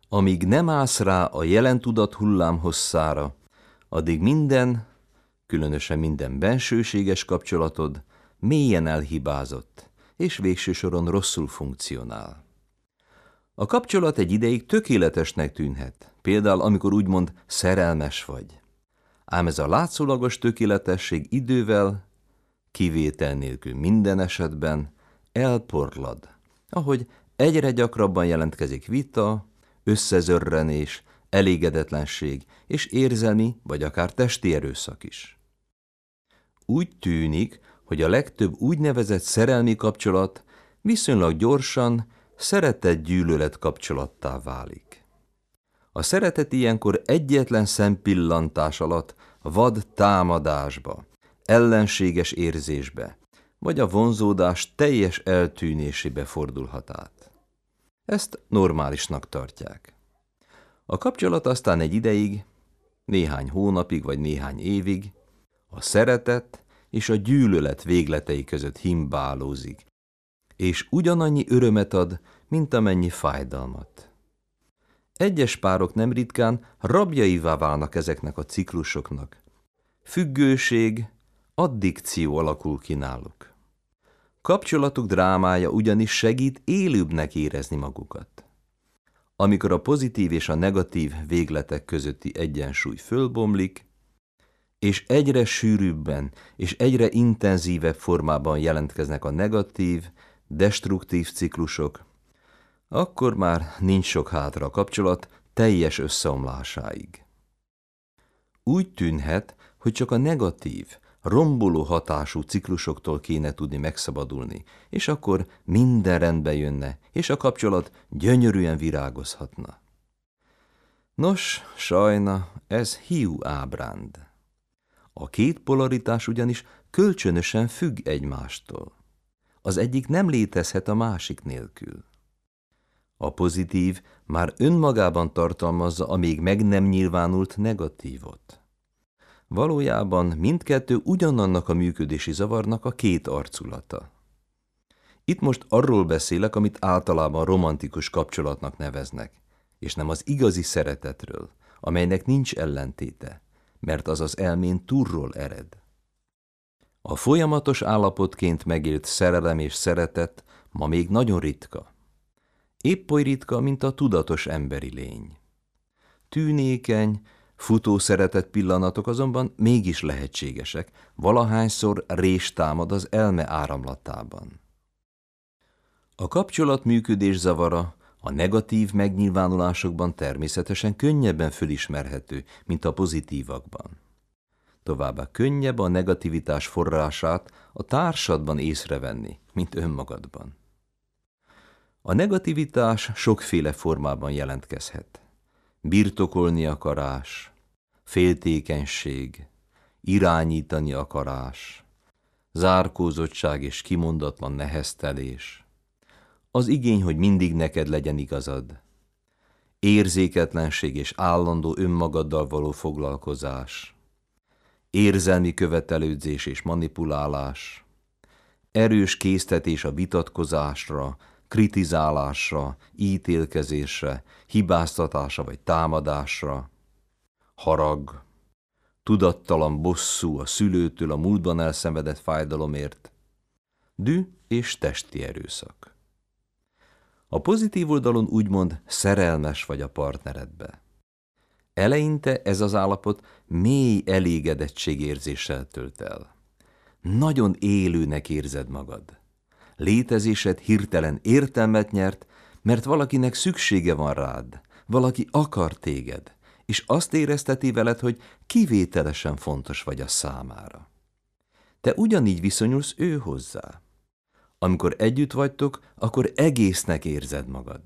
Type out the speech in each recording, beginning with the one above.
Amíg nem állsz rá a jelen tudat hullámhosszára, addig minden, különösen minden bensőséges kapcsolatod mélyen elhibázott, és végső soron rosszul funkcionál. A kapcsolat egy ideig tökéletesnek tűnhet, például amikor úgymond szerelmes vagy. Ám ez a látszólagos tökéletesség idővel, kivétel nélkül minden esetben elporlad, ahogy egyre gyakrabban jelentkezik vita, összezörrenés, elégedetlenség és érzelmi vagy akár testi erőszak is. Úgy tűnik, hogy a legtöbb úgynevezett szerelmi kapcsolat viszonylag gyorsan szeretet-gyűlölet kapcsolattá válik. A szeretet ilyenkor egyetlen szempillantás alatt vad támadásba, ellenséges érzésbe, vagy a vonzódás teljes eltűnésébe fordulhat át. Ezt normálisnak tartják. A kapcsolat aztán egy ideig, néhány hónapig vagy néhány évig a szeretet és a gyűlölet végletei között himbálózik, és ugyanannyi örömet ad, mint amennyi fájdalmat. Egyes párok nem ritkán rabjaivá válnak ezeknek a ciklusoknak. Függőség, addikció alakul ki náluk. Kapcsolatuk drámája ugyanis segít élőbbnek érezni magukat. Amikor a pozitív és a negatív végletek közötti egyensúly fölbomlik, és egyre sűrűbben és egyre intenzívebb formában jelentkeznek a negatív, destruktív ciklusok, akkor már nincs sok hátra a kapcsolat teljes összeomlásáig. Úgy tűnhet, hogy csak a negatív, romboló hatású ciklusoktól kéne tudni megszabadulni, és akkor minden rendbe jönne, és a kapcsolat gyönyörűen virágozhatna. Nos, sajna, ez hiú ábránd. A két polaritás ugyanis kölcsönösen függ egymástól. Az egyik nem létezhet a másik nélkül. A pozitív már önmagában tartalmazza a még meg nem nyilvánult negatívot. Valójában mindkettő ugyanannak a működési zavarnak a két arculata. Itt most arról beszélek, amit általában romantikus kapcsolatnak neveznek, és nem az igazi szeretetről, amelynek nincs ellentéte, mert az az elmén túlról ered. A folyamatos állapotként megélt szerelem és szeretet ma még nagyon ritka. Épp oly ritka, mint a tudatos emberi lény. Tűnékeny, futó szeretett pillanatok azonban mégis lehetségesek, valahányszor rés támad az elme áramlatában. A kapcsolat működés zavara a negatív megnyilvánulásokban természetesen könnyebben fölismerhető, mint a pozitívakban. Továbbá könnyebb a negativitás forrását a társadban észrevenni, mint önmagadban. A negativitás sokféle formában jelentkezhet. Birtokolni akarás, féltékenység, irányítani akarás, zárkózottság és kimondatlan neheztelés, az igény, hogy mindig neked legyen igazad, érzéketlenség és állandó önmagaddal való foglalkozás, érzelmi követelődzés és manipulálás, erős késztetés a vitatkozásra, kritizálásra, ítélkezésre, hibáztatásra vagy támadásra, harag, tudattalan bosszú a szülőtől a múltban elszenvedett fájdalomért, düh és testi erőszak. A pozitív oldalon úgymond szerelmes vagy a partneredbe. Eleinte ez az állapot mély elégedettségérzéssel tölt el. Nagyon élőnek érzed magad. Létezésed hirtelen értelmet nyert, mert valakinek szüksége van rád, valaki akar téged, és azt érezteti veled, hogy kivételesen fontos vagy a számára. Te ugyanígy viszonyulsz ő hozzá. Amikor együtt vagytok, akkor egésznek érzed magad.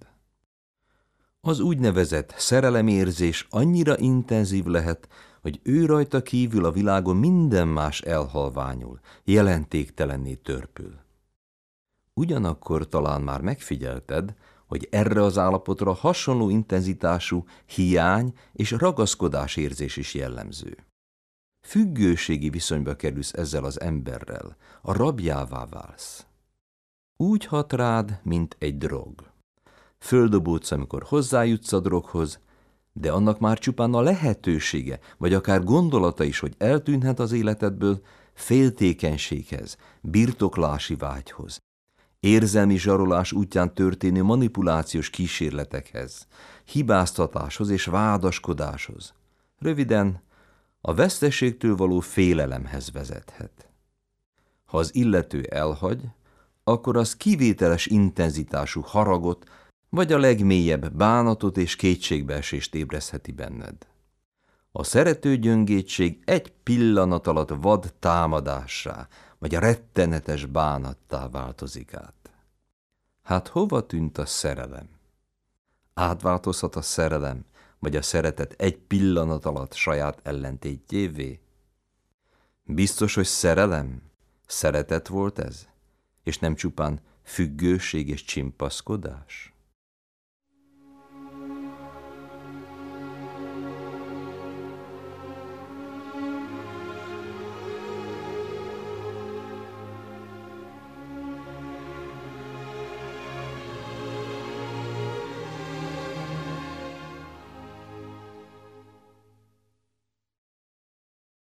Az úgynevezett szerelemérzés annyira intenzív lehet, hogy ő rajta kívül a világon minden más elhalványul, jelentéktelenné törpül. Ugyanakkor talán már megfigyelted, hogy erre az állapotra hasonló intenzitású hiány és ragaszkodás érzés is jellemző. Függőségi viszonyba kerülsz ezzel az emberrel, a rabjává válsz. Úgy hat rád, mint egy drog. Földobódsz, amikor hozzájutsz a droghoz, de annak már csupán a lehetősége, vagy akár gondolata is, hogy eltűnhet az életedből, féltékenységhez, birtoklási vágyhoz, érzelmi zsarolás útján történő manipulációs kísérletekhez, hibáztatáshoz és vádaskodáshoz. Röviden, a veszteségtől való félelemhez vezethet. Ha az illető elhagy, akkor az kivételes intenzitású haragot, vagy a legmélyebb bánatot és kétségbeesést ébresztheti benned. A szerető gyöngétség egy pillanat alatt vad támadássá, vagy a rettenetes bánattá változik át. Hát hova tűnt a szerelem? Átváltozhat a szerelem, vagy a szeretet egy pillanat alatt saját ellentétjévé? Biztos, hogy szerelem, szeretet volt ez, és nem csupán függőség és csimpaszkodás?